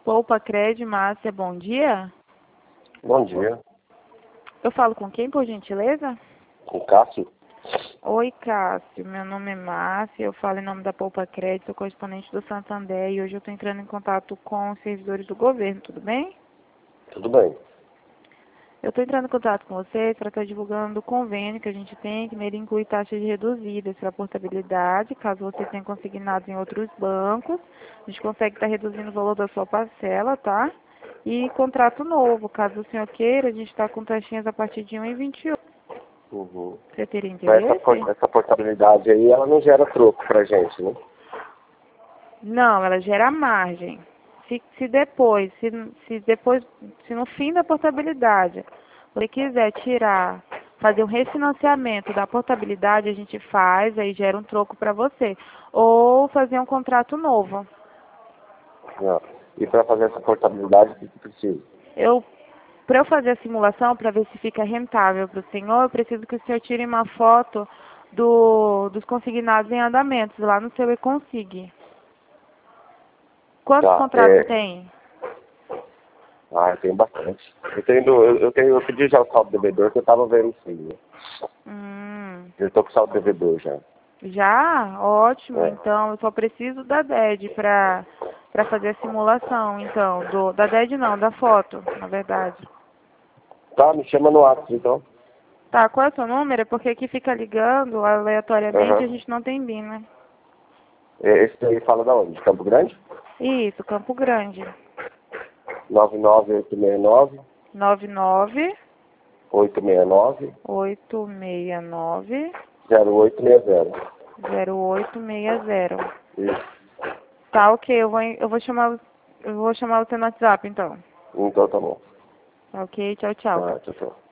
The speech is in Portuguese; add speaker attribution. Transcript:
Speaker 1: Poupa Cred, Márcia, bom dia.
Speaker 2: Bom dia,
Speaker 1: Eu falo com quem, por gentileza?
Speaker 2: com Cássio.
Speaker 1: Oi, Cássio. Meu nome é Márcia, eu falo em nome da Poupa Cred, sou correspondente do Santander e hoje eu estou entrando em contato com os servidores do governo, tudo bem?
Speaker 2: Tudo bem.
Speaker 1: Eu estou entrando em contato com vocês para estar divulgando o convênio que a gente tem, que nele inclui taxas reduzidas para portabilidade, caso você tenha consignados em outros bancos. A gente consegue estar reduzindo o valor da sua parcela, tá? E contrato novo, caso o senhor queira, a gente está com taxinhas a partir de 1,28.
Speaker 2: Uhum.
Speaker 1: Você teria
Speaker 2: Mas
Speaker 1: interesse?
Speaker 2: essa portabilidade aí, ela não gera troco pra gente, né?
Speaker 1: Não, ela gera margem. Se no fim da portabilidade você quiser tirar, fazer um refinanciamento da portabilidade, a gente faz, aí gera um troco para você. Ou fazer um contrato novo.
Speaker 2: Não. E para fazer essa portabilidade, o que precisa?
Speaker 1: Para eu fazer a simulação, para ver se fica rentável para o senhor, eu preciso que o senhor tire uma foto dos consignados em andamentos lá no seu e-consig. Quantos
Speaker 2: Tá,
Speaker 1: contratos tem?
Speaker 2: eu tenho bastante. Eu pedi já o saldo devedor, que eu tava vendo sim, né? Eu tô com o saldo devedor já.
Speaker 1: Já? Ótimo.
Speaker 2: É.
Speaker 1: Então, eu só preciso da DED para fazer a simulação, então. Da DED não, da foto, na verdade.
Speaker 2: Tá, me chama no WhatsApp, então.
Speaker 1: Tá, qual é o seu número? É porque aqui fica ligando aleatoriamente e a
Speaker 2: Aham.
Speaker 1: gente não tem BIM, né?
Speaker 2: Esse aí fala da onde? De Campo Grande?
Speaker 1: Isso, Campo Grande.
Speaker 2: 99869
Speaker 1: 99
Speaker 2: 869
Speaker 1: 869
Speaker 2: 0860.
Speaker 1: 0860.
Speaker 2: Isso.
Speaker 1: Tá, ok, eu vou chamar você no WhatsApp, então.
Speaker 2: Então tá bom.
Speaker 1: Tá, ok, tchau, tchau.
Speaker 2: Tá, tchau, tchau.